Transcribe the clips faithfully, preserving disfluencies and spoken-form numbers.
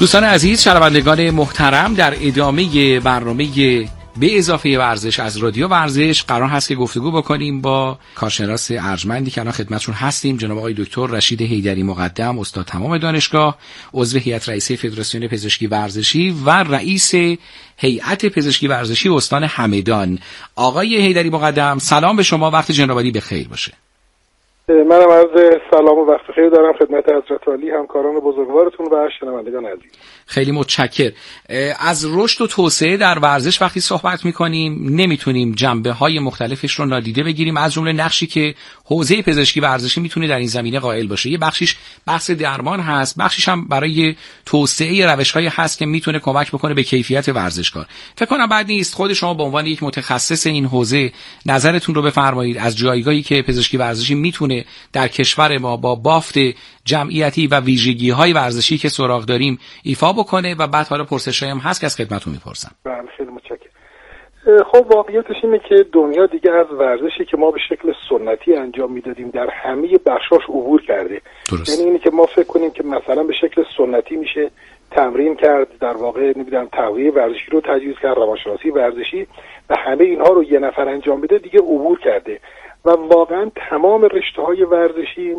دوستان عزیز، شنوندگان محترم، در ادامه برنامه به اضافه ورزش از رادیو ورزش قرار هست که گفتگو بکنیم با کارشناس ارجمندی که الان خدمتشون هستیم، جناب آقای دکتر رشید حیدری مقدم، استاد تمام دانشگاه، عضو هیئت رئیسه فدراسیون پزشکی ورزشی و رئیس هیئت پزشکی ورزشی استان همدان. آقای حیدری مقدم، سلام به شما، وقت جناب عالی بخیر باشه. منم عرض سلام و وقت خیر دارم خدمت حضرت عالی، همکاران بزرگوارتون و شنوندگان عزیز. خیلی متشکر. از رشد و توسعه در ورزش وقتی صحبت می‌کنیم نمیتونیم جنبه‌های مختلفش رو نادیده بگیریم، از جمله نقشی که حوزه پزشکی ورزشی میتونه در این زمینه قائل باشه. یه بخشیش بحث درمان هست، بخشیش هم برای توسعه روش‌هایی هست که میتونه کمک بکنه به کیفیت ورزشکار. فکر کنم بعد نیست خود شما به عنوان یک متخصص این حوزه نظرتون رو بفرمایید از جایگاهی که پزشکی ورزشی میتونه در کشور ما با بافت جمعیتی و ویژگی‌های ورزشی که سراغ داریم ایفا بکنه و بعد حالا پرسشایی هم هست که از خدمتتون میپرسم. بله خیلی متشکرم. خب واقعیتش اینه که دنیا دیگه از ورزشی که ما به شکل سنتی انجام میدادیم در همه بخشاش عبور کرده. یعنی اینه که ما فکر کنیم که مثلا به شکل سنتی میشه تمرین کرد، در واقع نمیدونم تغذیه ورزشی رو تجویز کرد، روانشناسی ورزشی و همه اینها رو یه نفر انجام بده، دیگه عبور کرده و واقعا تمام رشته‌های ورزشی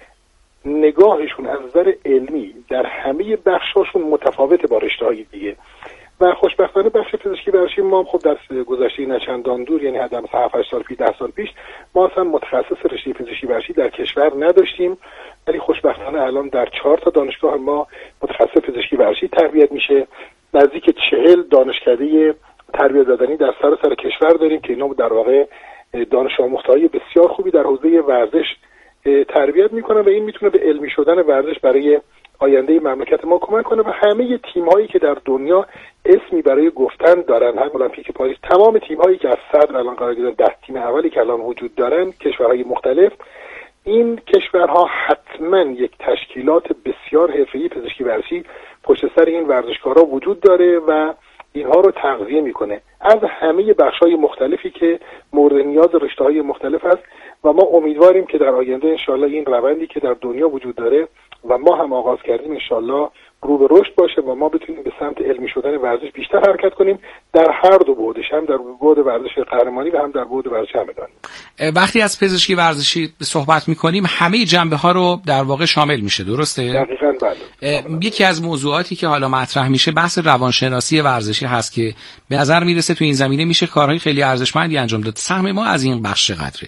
نگاهشون از نظر علمی در همه بخشاشون متفاوته با رشته‌های دیگه و خوشبختانه بخش پزشکی ورزشی ما خب در گذشته نچندان دور، یعنی حداقل هفت هشت سال پیش، ده سال پیش ما اصلا متخصص رشته پزشکی ورزشی در کشور نداشتیم، ولی خوشبختانه الان در چهار تا دانشگاه ما متخصص پزشکی ورزشی تربیت میشه. نزدیک چهل دانشکده تربیت زدنی در سراسر کشور داریم که اینا در واقع دانش آموخته‌های بسیار خوبی در حوزه ورزش تربیت میکنه و این میتونه به علمی شدن ورزش برای آینده مملکت ما کمک کنه و همه تیم‌هایی که در دنیا اسمی برای گفتن دارن، هم المپیک پاریس، تمام تیم‌هایی که از صدر الان قرار گرفتن، ده تیم اولی که الان وجود دارن، کشورهای مختلف، این کشورها حتما یک تشکیلات بسیار حرفه‌ای پزشکی ورزشی پشت سر این ورزشکارا وجود داره و اینها رو تغذیه میکنه از همه بخش‌های مختلفی که مورد نیاز رشته‌های مختلف است و ما امیدواریم که در آینده انشالله این روندی که در دنیا وجود داره و ما هم آغاز کردیم انشالله رو به رشد باشه و ما بتونیم به سمت علمی شدن ورزش بیشتر حرکت کنیم در هر دو بعدش، هم در بعد ورزش قهرمانی و هم در بعد ورزش همدانی. وقتی از پزشکی ورزشی صحبت می‌کنیم همه جنبه‌ها رو در واقع شامل میشه، درسته؟ دقیقاً بله. یکی از موضوعاتی که حالا مطرح میشه بحث روانشناسی ورزشی هست که به نظر میرسه تو این زمینه میشه کارهای خیلی ارزشمندی انجام داد. سهم ما از این بخش چقدره؟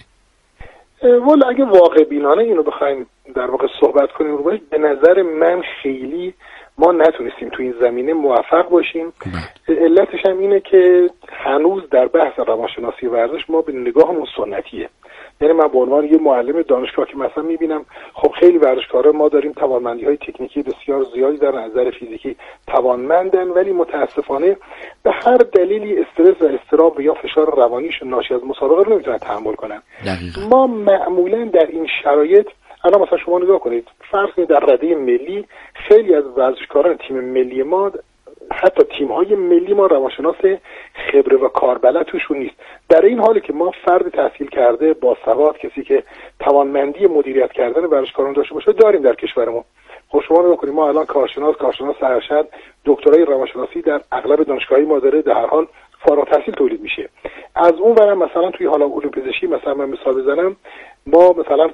والا اگه واقع بینانه اینو بخوایم در واقع صحبت کنیم رو باش، به نظر من خیلی ما نتونستیم تو این زمینه موفق باشیم. علتش هم اینه که هنوز در بحث روانشناسی ورزش ما به نگاهمون سنتیه. یعنی من به عنوان یه معلم دانشگاه که مثلا میبینم خب خیلی ورزشکارا ما داریم توانمندی‌های تکنیکی بسیار زیادی در نظر فیزیکی توانمندن، ولی متاسفانه به هر دلیلی استرس و اضطراب یا فشار روانیش ناشی از مسابقه رو نمیتونن تحمل کنن. دقیقا. ما معمولا در این شرایط الان مثلا شما نگاه کنید، فرض کنید در رده ملی خیلی از ورزشکاران تیم ملی ما، حتی تیم‌های ملی ما، روانشناس خبره و کاربلد توشون نیست. در این حالی که ما فرد تحصیل کرده با سواد، کسی که توانمندی مدیریت کردن ورزشکاران داشته باشه داریم در کشورمون. خب شما نگاه کنید ما الان کارشناس، کارشناس ارشد، دکترای روانشناسی در اغلب دانشگاه‌های ما داره در هر حال فارغ التحصیل تولید میشه. از اون ورم مثلا توی حالا علوم پزشکی مثلا من مثال بزنم، ما مثلا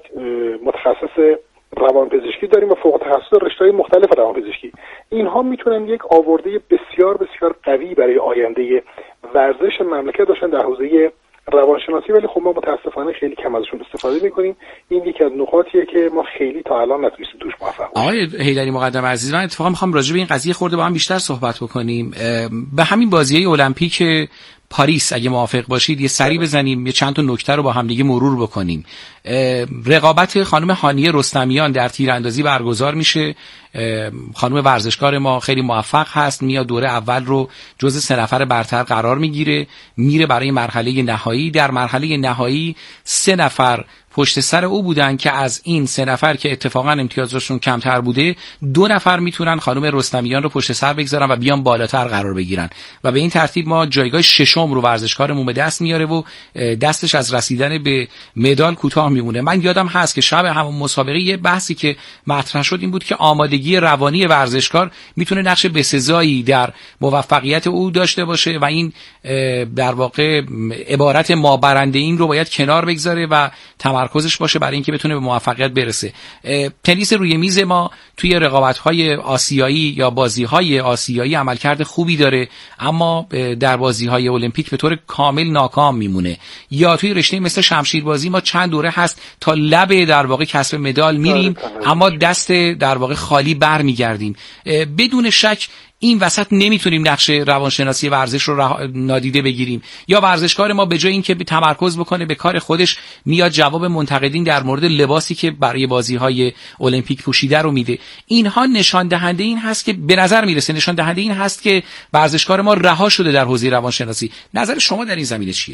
متخصص روانپزشکی داریم و فوق تخصص رشته‌های مختلف روانپزشکی. اینها میتونن یک آورده بسیار بسیار قوی برای آینده ورزش مملکت داشتن در حوزه روانشناسی، ولی خب ما متاسفانه خیلی کم ازشون استفاده میکنیم. این یکی از نقاطیه که ما خیلی تا الان نتونستیم توش موفق باشیم. آقای حیدری مقدم عزیز، من اتفاقا میخوام راجع به این قضیه خورده با هم بیشتر صحبت بکنیم. به همین بازی‌های المپیک پاریس اگه موافق باشید یه سری بزنیم، یه چند تا نکته رو با هم دیگه مرور بکنیم. رقابت خانم هانیه رستمیان در تیراندازی برگزار میشه. خانم ورزشکار ما خیلی موفق هست، میاد دوره اول رو جزء سه نفر برتر قرار میگیره، میره برای مرحله نهایی. در مرحله نهایی سه نفر پشت سر او بودن که از این سه نفر که اتفاقا امتیازشون کمتر بوده دو نفر میتونن خانم رستمیان رو پشت سر بگذارن و بیان بالاتر قرار بگیرن و به این ترتیب ما جایگاه ششم رو ورزشکارمون به دست میاره و دستش از رسیدن به مدال کوتاه میمونه. من یادم هست که شب همون مسابقه یه بحثی که مطرح شد این بود که آمادگی روانی ورزشکار میتونه نقش بسزایی در موفقیت او داشته باشه و این در واقع عبارت ما برنده این رو باید کنار بگذاره و تمرکزش باشه برای اینکه بتونه به موفقیت برسه. تنیس روی میز ما توی رقابت‌های آسیایی یا بازی‌های آسیایی عملکرد خوبی داره اما در بازی‌های المپیک به طور کامل ناکام میمونه. یا توی رشته مثل شمشیربازی ما چند دوره هست تا لب در واقع کسب مدال میریم اما دست در واقع خالی برمیگردیم. بدون شک این وسط نمیتونیم نقش روانشناسی ورزش رو نادیده بگیریم. یا ورزشکار ما به جای اینکه تمرکز بکنه به کار خودش میاد جواب منتقدین در مورد لباسی که برای بازی‌های المپیک پوشیده رو میده. اینها نشان دهنده این هست که به نظر میرسه نشان دهنده این هست که ورزشکار ما رها شده در حوزه روانشناسی. نظر شما در این زمینه چیه؟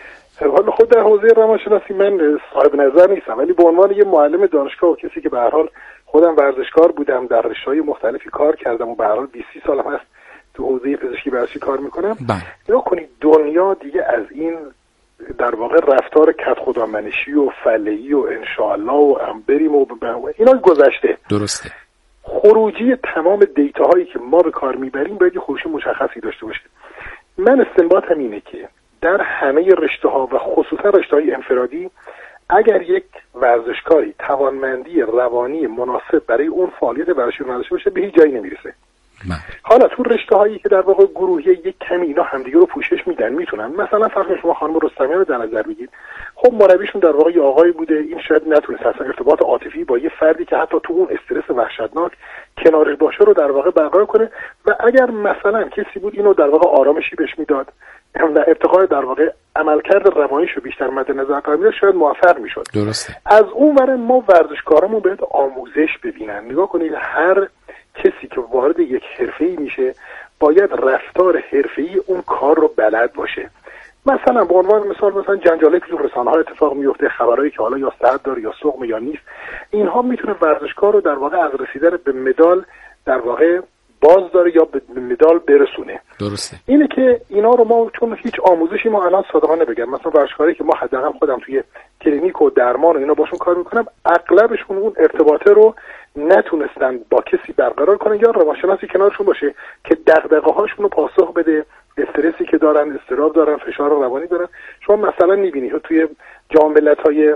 حالا خود در حوزه روانشناسی من صاحب نظر نیستم، ولی به عنوان یه معلم دانشگاه و کسی که به هر حال خودم ورزشکار بودم، در رشته‌های مختلفی کار کردم و به هر حال بیست سالم هست تو حوزه پزشکی ورزشی کار میکنم. نگاه کنید دنیا دیگه از این در واقع رفتار کد خدامنشی و فلهی و انشاءالله و ام بریم و اینا گذشته. درسته. خروجی تمام دیتاهایی که ما به کار میبریم باید یه خروجی مشخصی داشته باشه. من استنباطم اینه که در همه رشته‌ها و خصوصا رشته‌های انفرادی اگر یک ورزشکاری توانمندی روانی مناسب برای اون فعالیت ورزشی رو نداشته باشه به هیچ جایی نمیرسه. من. حالا تو رشته‌هایی که در واقع گروهی یک کمی اینا همدیگه رو پوشش میدن میتونن، مثلا فرض شما خانم رستمیان رو در نظر بگیرید، خب مربیشون در واقع یه آقایی بوده، این شاید نتونست اصلا ارتباط عاطفی با یه فردی که حتی تو اون استرس وحشتناک کنارش باشه رو در واقع برقرار کنه و اگر مثلا کسی بود اینو در واقع آرامشی بهش میداد و ارتقای در واقع عملکرد روانیش رو بیشتر مد نظر قرار میداد شاید موفق میشد. درسته. از اون ور ما ورزشکارامون باید آموزش ببینن. نگاه کنید هر کسی که وارد یک حرفه‌ای میشه باید رفتار حرفه‌ای اون کار رو بلد باشه. مثلا به عنوان مثال مثلا جنجالی که تو رسانه‌ها اتفاق میفته، خبرایی که حالا یا صحت داره یا سقم یا نیست، اینها میتونه ورزشکار رو در واقع از رسیدن به مدال در واقع باز داره یا به مدال برسونه. درسته. اینه که اینا رو ما چون هیچ آموزشی ما الان صادقانه بگم مثلا ورزشکاری که ما حداقل خودم توی کلینیک و درمان و اینا باشون کار میکنم اغلبشون اون ارتباطه رو نتونستن با کسی برقرار کنن یا روانشناسی کنارشون باشه که دغدغه‌هاشون رو پاسخ بده، استرسی که دارن، اضطراب دارن، فشار روانی دارن. شما مثلا می‌بینید توی جام ملت‌های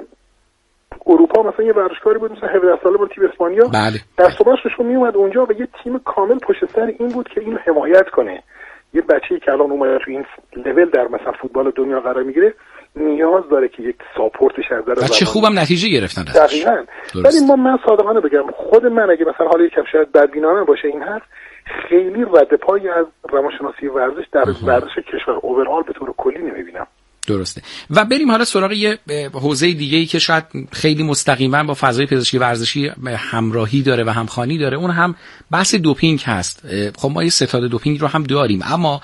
اروپا مثلا یه ورزشکاری بود مثلا هفده ساله بود تیم اسپانیا، بله. در صبحشون میومد اونجا و یه تیم کامل پشت سر این بود که اینو حمایت کنه. یه بچه‌ای که الان اومده تو این لول در مثلا فوتبال دنیا قرار میگیره نیاز داره که یک ساپورتش از در چه خوبم نتیجه گرفتن ازش. دقیقاً. ولی ما من صادقانه بگم خود من اگه مثلا حالا یکم شاید بدبینانه باشه این حرف، خیلی رد پایی از روانشناسی ورزش در ورزش کشور اوورال به طور کلی نمیبینم. درسته. و بریم حالا سراغ یه حوزه دیگه‌ای که شاید خیلی مستقیما با فضای پزشکی ورزشی همراهی داره و همخوانی داره، اون هم بحث دوپینگ هست. خب ما یه ستاد دوپینگ رو هم داریم، اما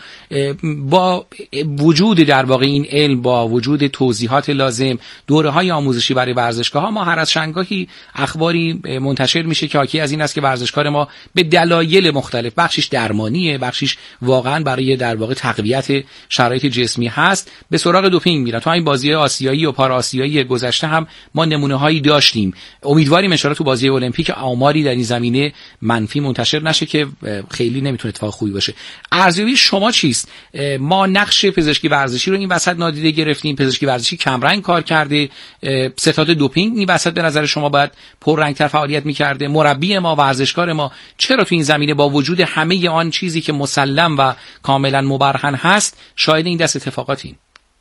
با وجود در واقع این علم، با وجود توضیحات لازم، دوره‌های آموزشی برای ورزشگاه‌ها، ما هر از چندگاهی اخباری منتشر میشه که حاکی از این است که ورزشکار ما به دلایل مختلف، بخشش درمانیه، بخشش واقعا برای در واقع تقویت شرایط جسمی هست، به سراغ دوپینگ میرن. تو این بازی آسیایی و پارا آسیایی گذشته هم ما نمونه‌هایی داشتیم. امیدواریم ان شاءالله تو بازی المپیک آماری در این زمینه منفی منتشر نشه که خیلی نمیتونه اتفاق خوبی باشه. ارزیابی شما چیست؟ ما نقش پزشکی ورزشی رو این وسط نادیده گرفتیم، پزشکی ورزشی کمرنگ کار کرده، ستاد دوپینگ این وسط به نظر شما باید پررنگ‌تر فعالیت می‌کرده. مربی ما، ورزشکار ما چرا تو این زمینه با وجود همه آن چیزی که مسلم و کاملا مبرهن هست شاهد این دست اتفاقاتیم؟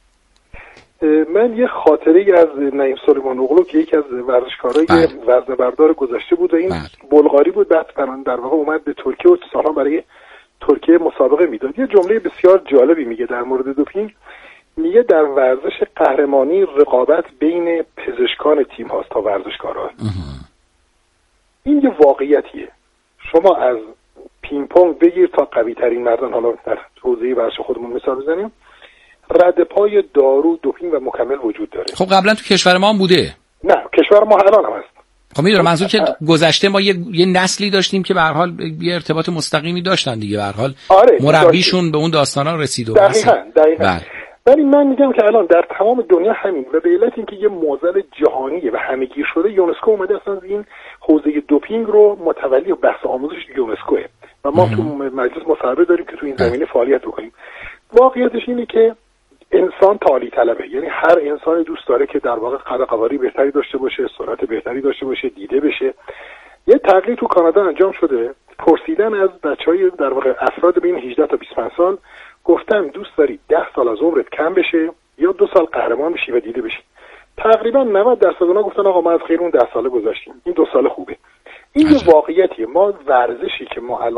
من یه خاطره از نعیم سلیمان اغلو که یکی از ورزشکارای وزنه بردار گذشته بود و این بلغاری بود، بعد در واقع اومد به ترکیه و سالها برای ترکیه مسابقه میداد. یه جمله بسیار جالبی میگه در مورد دوپینگ، میگه در ورزش قهرمانی رقابت بین پزشکان تیم هاست تا ورزشکاران. این یه واقعیتیه. شما از پینگ پونگ بگیر تا قوی ترین مردان، حالا در حوزه ورزش خودمون مثال بزنیم، رد پای دارو، دوپینگ و مکمل وجود داره. خب قبلا تو کشور ما هم بوده. نه کشور ما الان هم هست. خب میدونم منظور که گذشته ما یه, یه نسلی داشتیم که به هر حال یه ارتباط مستقیمی داشتن دیگه، به هر حال آره مربیشون به اون داستانا رسید و دقیقاً دقیقاً. ولی من میگم که الان در تمام دنیا همین و به علت اینکه یه معضل جهانیه و همه‌گیر شده، یونسکو اومده اصلا این حوزه دوپینگ رو متولی و بحث آموزش یونسکوه و ما تو مجلس مصوبه داریم که تو این زمینه فعالیت بکنیم. واقعیتش اینه که انسان تعالی طلبه، یعنی هر انسانی دوست داره که در واقع قد قواری بهتری داشته باشه، سرعت بهتری داشته باشه، دیده بشه. یه تقریری تو کانادا انجام شده، پرسیدن از بچهای در واقع افراد بین هجده تا بیست و پنج سال، گفتن دوست داری ده سال از عمرت کم بشه یا دو سال قهرمان بشی و دیده بشی؟ تقریبا نود درصد اونها گفتن آقا ما از خیر اون ده ساله گذاشتیم، این دو سال خوبه. این یه واقعیتیه. ما ورزشی که ما الان